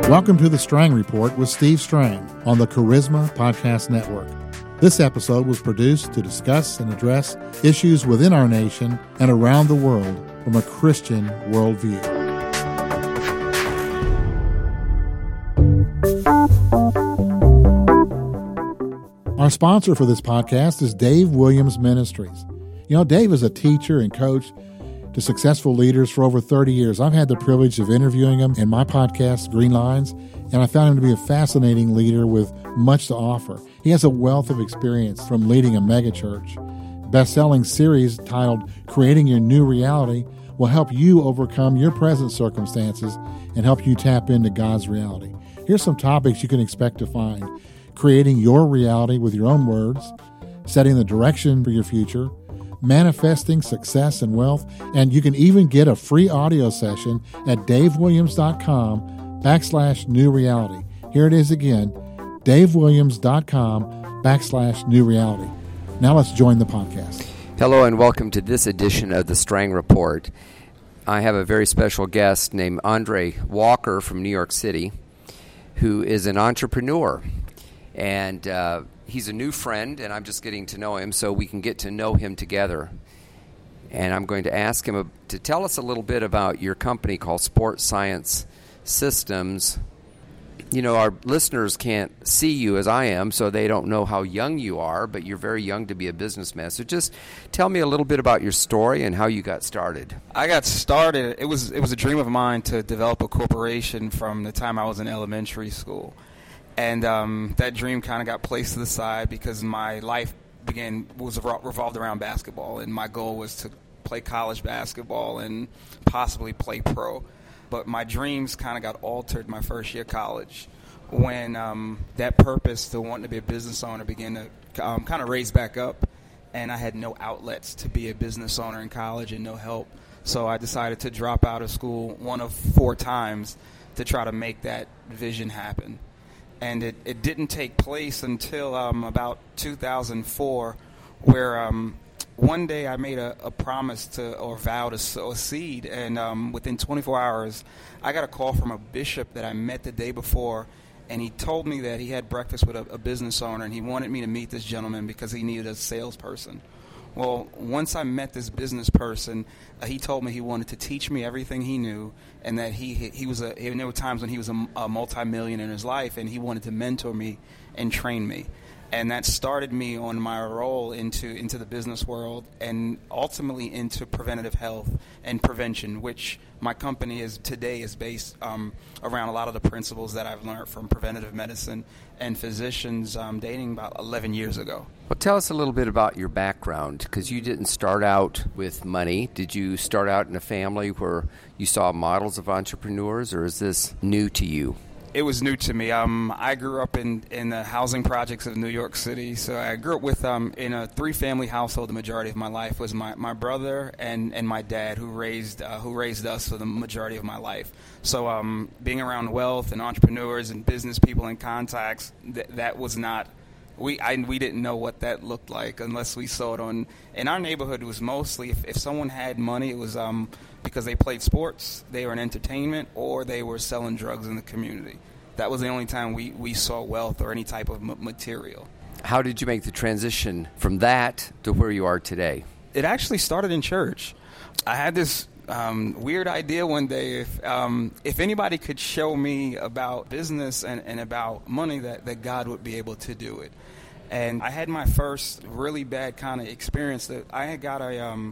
Welcome to the Strang Report with Steve Strang on the Charisma Podcast Network. This episode was produced to discuss and address issues within our nation and around the world from a Christian worldview. Our sponsor for this podcast is Dave Williams Ministries. You know, Dave is a teacher and coach to successful leaders for over 30 years. I've had the privilege of interviewing him in my podcast, Green Lines, and I found him to be a fascinating leader with much to offer. He has a wealth of experience from leading a megachurch. Best-selling series titled Creating Your New Reality will help you overcome your present circumstances and help you tap into God's reality. Here's some topics you can expect to find: creating your reality with your own words, setting the direction for your future, manifesting success and wealth, and you can even get a free audio session at davewilliams.com/new reality. Here it is again, davewilliams.com/new reality. Now let's join the podcast. Hello and welcome to this edition of the Strang Report. I have a very special guest named Andre Walker from New York City, who is an entrepreneur. And he's a new friend, and I'm just getting to know him so we can get to know him together. And I'm going to ask him to tell us a little bit about your company called Sports Science Systems. You know, our listeners can't see you as I am, so they don't know how young you are, but you're very young to be a businessman. So just tell me a little bit about your story and how you got started. I got started, it was a dream of mine to develop a corporation from the time I was in elementary school. And that dream kind of got placed to the side because my life revolved around basketball, and my goal was to play college basketball and possibly play pro. But my dreams kind of got altered my first year of college when that purpose to wanting to be a business owner began to kind of raise back up, and I had no outlets to be a business owner in college and no help. So I decided to drop out of school one of 4 times to try to make that vision happen. And it didn't take place until about 2004, where one day I made a promise or vow to sow a seed. And within 24 hours, I got a call from a bishop that I met the day before, and he told me that he had breakfast with a business owner, and he wanted me to meet this gentleman because he needed a salesperson. Well, once I met this business person, he told me he wanted to teach me everything he knew, and that and there were times when he was a multi-millionaire in his life, and he wanted to mentor me and train me. And that started me on my role into the business world and ultimately into preventative health and prevention, which my company today is based around a lot of the principles that I've learned from preventative medicine and physicians dating about 11 years ago. Well, tell us a little bit about your background, because you didn't start out with money. Did you start out in a family where you saw models of entrepreneurs, or is this new to you? It was new to me. I grew up in the housing projects of New York City. So I grew up with in a 3-family household. The majority of my life was my brother and my dad who raised us for the majority of my life. So being around wealth and entrepreneurs and business people and contacts, that was not. We didn't know what that looked like unless we saw it on. In our neighborhood, it was mostly if someone had money, it was because they played sports, they were in entertainment, or they were selling drugs in the community. That was the only time we saw wealth or any type of material. How did you make the transition from that to where you are today? It actually started in church. I had this weird idea one day if anybody could show me about business and about money, that God would be able to do it. And I had my first really bad kind of experience. That I got a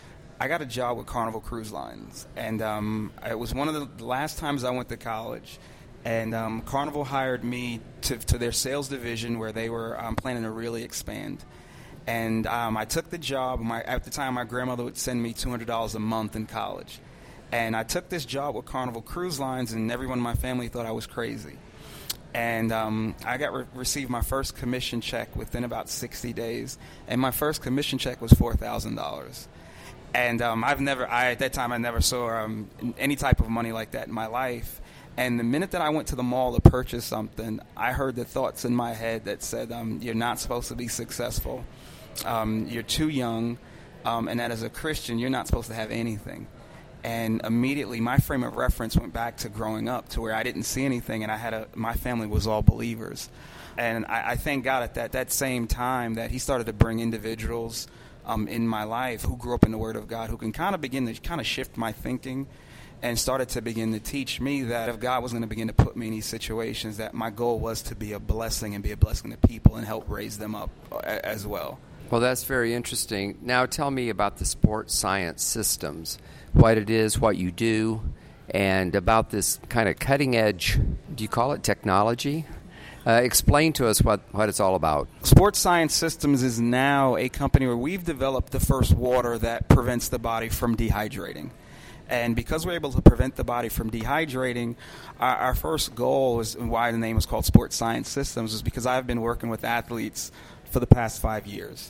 job with Carnival Cruise Lines, and it was one of the last times I went to college. And Carnival hired me to their sales division where they were planning to really expand. And I took the job. At the time, my grandmother would send me $200 a month in college. And I took this job with Carnival Cruise Lines, and everyone in my family thought I was crazy. And I received my first commission check within about 60 days. And my first commission check was $4,000. And at that time, I never saw any type of money like that in my life. And the minute that I went to the mall to purchase something, I heard the thoughts in my head that said, you're not supposed to be successful. You're too young. And that as a Christian, you're not supposed to have anything. And immediately my frame of reference went back to growing up, to where I didn't see anything, and my family was all believers. And I thank God at that same time that he started to bring individuals in my life who grew up in the Word of God, who can kind of begin to kind of shift my thinking, and started to begin to teach me that if God was going to begin to put me in these situations, that my goal was to be a blessing and be a blessing to people and help raise them up as well. Well, that's very interesting. Now tell me about the sports science systems, what it is, what you do, and about this kind of cutting edge, do you call it technology? Explain to us what it's all about. Sports Science Systems is now a company where we've developed the first water that prevents the body from dehydrating. And because we're able to prevent the body from dehydrating, our first goal is, and why the name is called Sports Science Systems, is because I've been working with athletes for the past 5 years.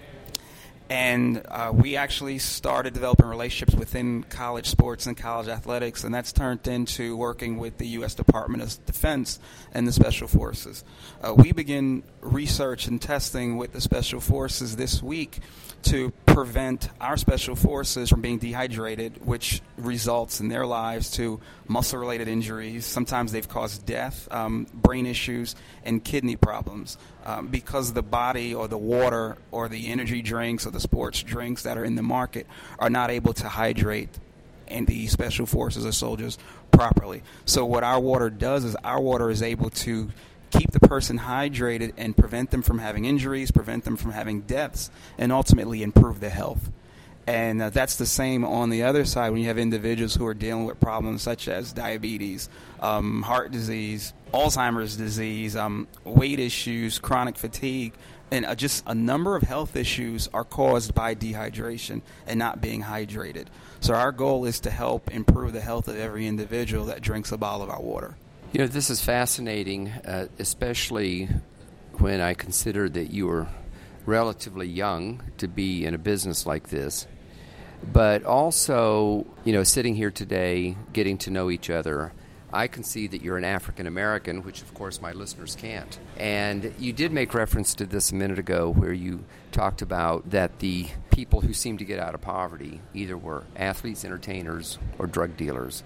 And we actually started developing relationships within college sports and college athletics, and that's turned into working with the U.S. Department of Defense and the Special Forces. We begin research and testing with the Special Forces this week to prevent our Special Forces from being dehydrated, which results in their lives to muscle-related injuries. Sometimes they've caused death, brain issues, and kidney problems because the body or the water or the energy drinks or the sports drinks that are in the market are not able to hydrate and the Special Forces or soldiers properly. So what our water does is our water is able to keep the person hydrated and prevent them from having injuries, prevent them from having deaths, and ultimately improve their health. And that's the same on the other side when you have individuals who are dealing with problems such as diabetes, heart disease, Alzheimer's disease, weight issues, chronic fatigue, and just a number of health issues are caused by dehydration and not being hydrated. So our goal is to help improve the health of every individual that drinks a bottle of our water. You know, this is fascinating, especially when I consider that you were relatively young to be in a business like this. But also, you know, sitting here today, getting to know each other, I can see that you're an African American, which of course my listeners can't. And you did make reference to this a minute ago where you talked about that the people who seem to get out of poverty either were athletes, entertainers, or drug dealers.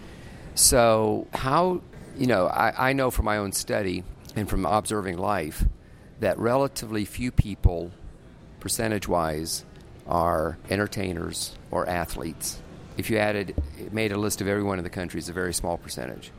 So how, you know, I know from my own study and from observing life that relatively few people, percentage-wise, are entertainers or athletes. If you made a list of everyone in the country, it's a very small percentage.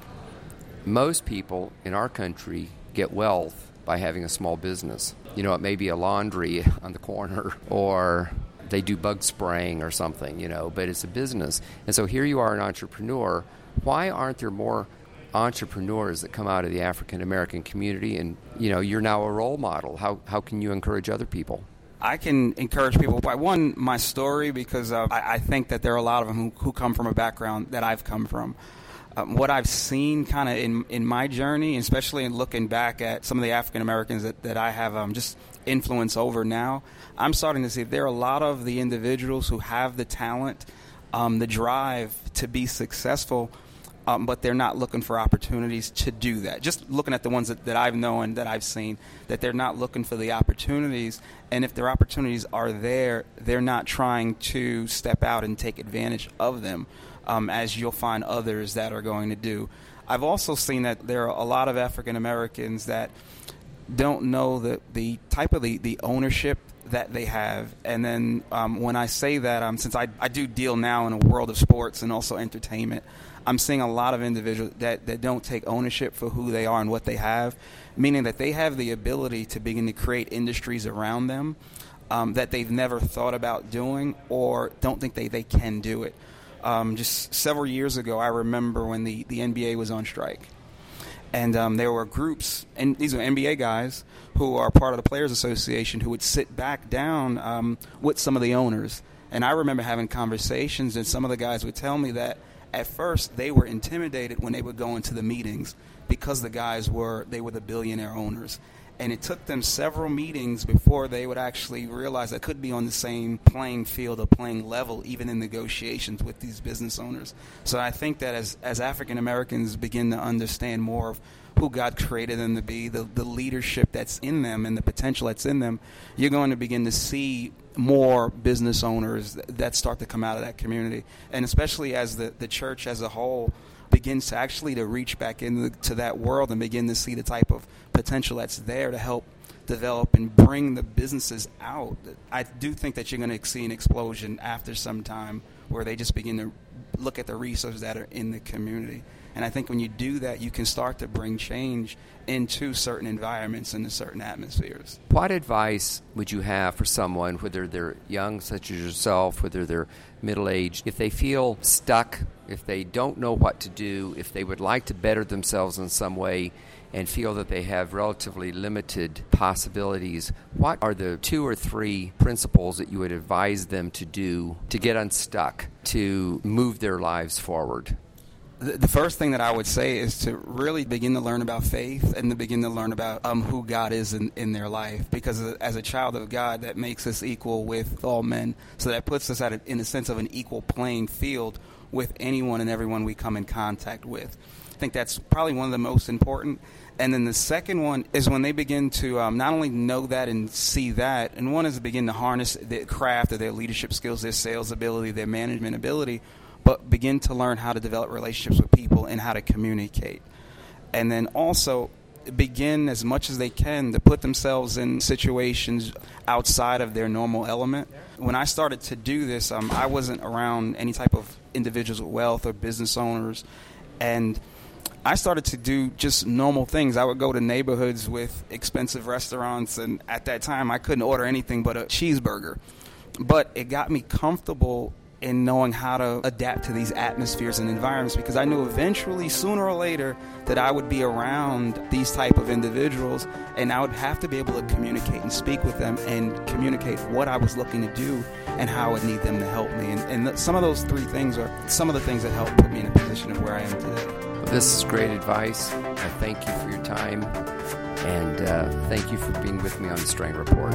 Most people in our country get wealth by having a small business. You know, it may be a laundry on the corner or they do bug spraying or something, you know, but it's a business. And so here you are, an entrepreneur. Why aren't there more entrepreneurs that come out of the African American community? And, you know, you're now a role model. How can you encourage other people? I can encourage people by, one, my story, because I think that there are a lot of them who come from a background that I've come from. What I've seen kind of in my journey, especially in looking back at some of the African Americans that I have just influence over now, I'm starting to see there are a lot of the individuals who have the talent, the drive to be successful, but they're not looking for opportunities to do that. Just looking at the ones that I've known, that I've seen, that they're not looking for the opportunities. And if their opportunities are there, they're not trying to step out and take advantage of them, as you'll find others that are going to do. I've also seen that there are a lot of African Americans that don't know the type of the ownership that they have. And then when I say that, since I do deal now in a world of sports and also entertainment, I'm seeing a lot of individuals that don't take ownership for who they are and what they have, meaning that they have the ability to begin to create industries around them that they've never thought about doing or don't think they can do it. Just several years ago, I remember when the NBA was on strike. And there were groups, and these are NBA guys who are part of the Players Association, who would sit back down with some of the owners. And I remember having conversations, and some of the guys would tell me that at first they were intimidated when they would go into the meetings because the guys were the billionaire owners. And it took them several meetings before they would actually realize they could be on the same playing field or playing level, even in negotiations with these business owners. So I think that as African Americans begin to understand more of who God created them to be, the leadership that's in them and the potential that's in them, you're going to begin to see more business owners that start to come out of that community. And especially as the church as a whole begins to actually to reach back into that world and begin to see the type of potential that's there to help develop and bring the businesses out. I do think that you're going to see an explosion after some time where they just begin to look at the resources that are in the community. And I think when you do that, you can start to bring change into certain environments and into certain atmospheres. What advice would you have for someone, whether they're young, such as yourself, whether they're middle-aged, if they feel stuck, if they don't know what to do, if they would like to better themselves in some way and feel that they have relatively limited possibilities, what are the 2 or 3 principles that you would advise them to do to get unstuck, to move their lives forward? The first thing that I would say is to really begin to learn about faith and to begin to learn about who God is in their life. Because as a child of God, that makes us equal with all men. So that puts us in a sense of an equal playing field with anyone and everyone we come in contact with. I think that's probably one of the most important. And then the second one is when they begin to not only know that and see that, and one is to begin to harness the craft of their leadership skills, their sales ability, their management ability, but begin to learn how to develop relationships with people and how to communicate. And then also begin as much as they can to put themselves in situations outside of their normal element. When I started to do this, I wasn't around any type of individuals with wealth or business owners, and I started to do just normal things. I would go to neighborhoods with expensive restaurants, and at that time I couldn't order anything but a cheeseburger. But it got me comfortable in knowing how to adapt to these atmospheres and environments, because I knew eventually, sooner or later, that I would be around these type of individuals, and I would have to be able to communicate and speak with them and communicate what I was looking to do and how I would need them to help me. And some of those 3 things are some of the things that helped put me in a position of where I am today. Well, this is great advice. I thank you for your time, and thank you for being with me on the Strang Report.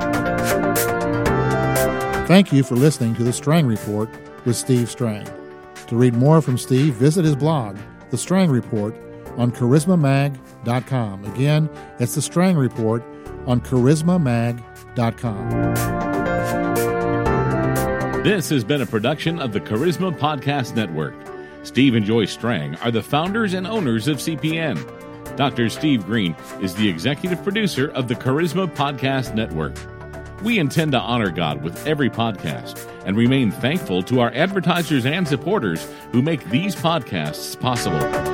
Thank you for listening to The Strang Report with Steve Strang. To read more from Steve, visit his blog, The Strang Report, on charismamag.com. Again, it's The Strang Report on charismamag.com. This has been a production of the Charisma Podcast Network. Steve and Joy Strang are the founders and owners of CPN. Dr. Steve Green is the executive producer of the Charisma Podcast Network. We intend to honor God with every podcast and remain thankful to our advertisers and supporters who make these podcasts possible.